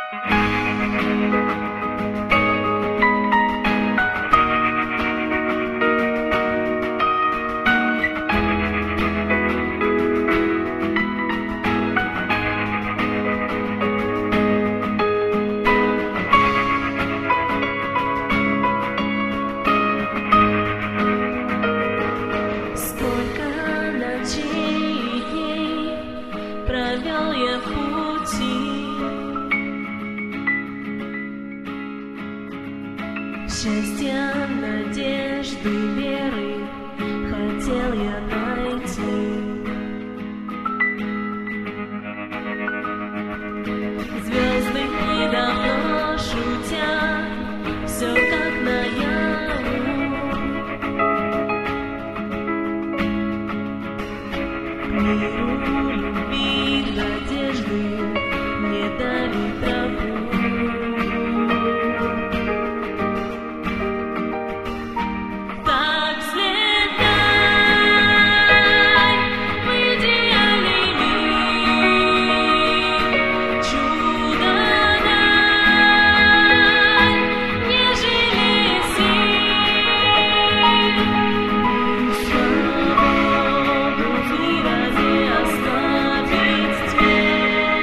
Провел я в пути, счастья, надежды, веры хотел я найти. Звезды недавно шутят, все как наяву. Миру любви, надежды не дали тропу. Так взлетай в идеальный мир, чудо дай, не жалей сил, свободу в мире оставить тебе.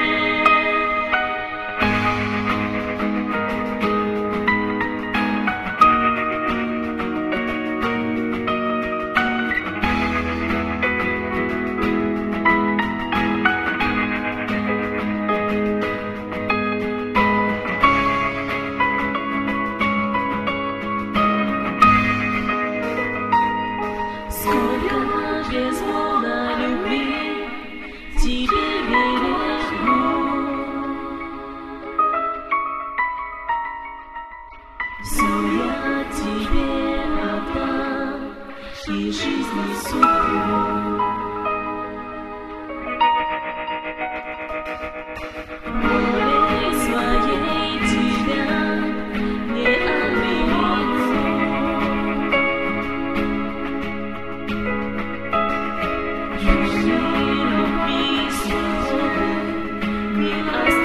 Сколько безмолвно любви тебе берегу. Все я тебе отдам, и жизнь, и судьбу. Волей своей тебя не обременю. Любви, свободы не оставлю.